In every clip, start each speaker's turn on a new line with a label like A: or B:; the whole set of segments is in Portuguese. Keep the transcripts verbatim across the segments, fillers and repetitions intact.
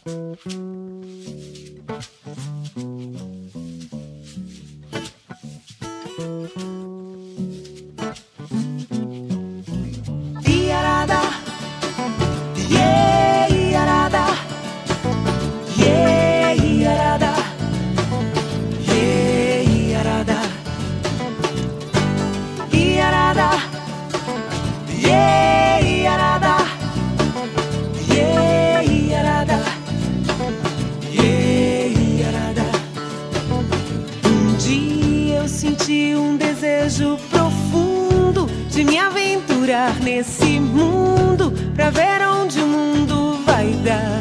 A: Nesse mundo, pra ver onde o mundo vai dar.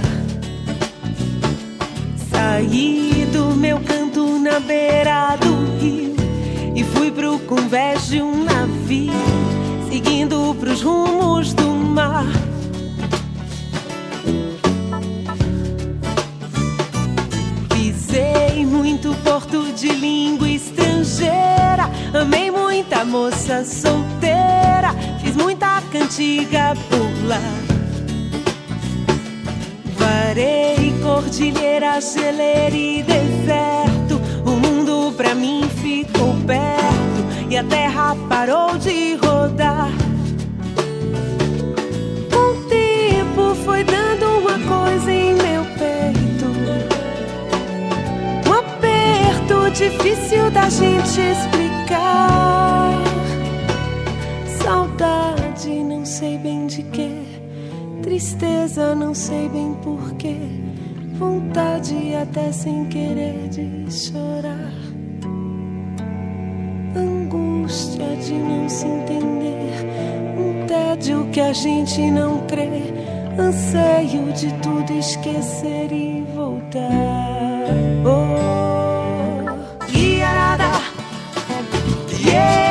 A: Saí do meu canto na beira do rio e fui pro convés de um navio, seguindo pros rumos do mar. Pisei muito porto de língua estrangeira, amei muita moça solteira, fiz muita cantiga por lá. Varei cordilheira, geleira e deserto, o mundo pra mim ficou perto e a terra parou de rodar. O tempo foi dando uma coisa em meu peito, um aperto difícil da gente explicar. Saudade, não sei bem de quê, tristeza, não sei bem porquê, vontade até sem querer de chorar, angústia de não se entender, um tédio que a gente não crê, anseio de tudo esquecer e voltar. Oh, iarada, yeah.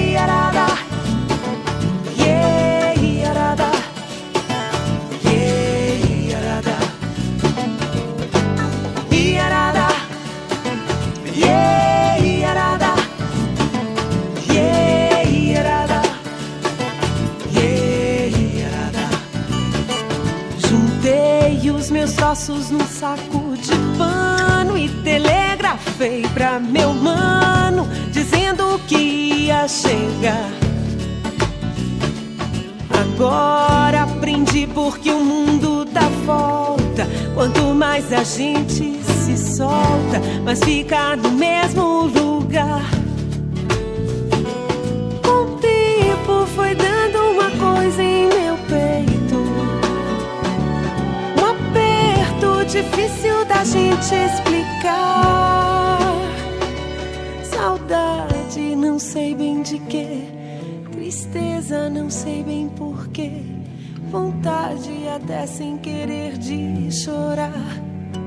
A: Meus troços num saco de pano e telegrafei pra meu mano, dizendo que ia chegar. Agora aprendi porque o mundo dá volta, quanto mais a gente se solta, mas fica no mesmo lugar. Com o tempo foi dando uma coisa em meu peito, difícil da gente explicar. Saudade, não sei bem de quê, tristeza, não sei bem porquê, vontade até sem querer de chorar,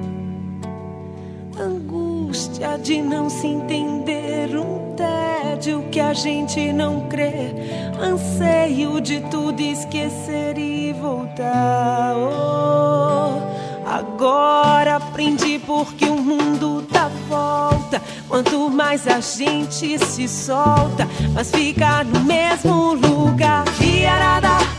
A: angústia de não se entender, um tédio que a gente não crê, anseio de tudo esquecer e voltar. Oh, agora aprendi porque o mundo dá volta, quanto mais a gente se solta, mas fica no mesmo lugar. Iarada.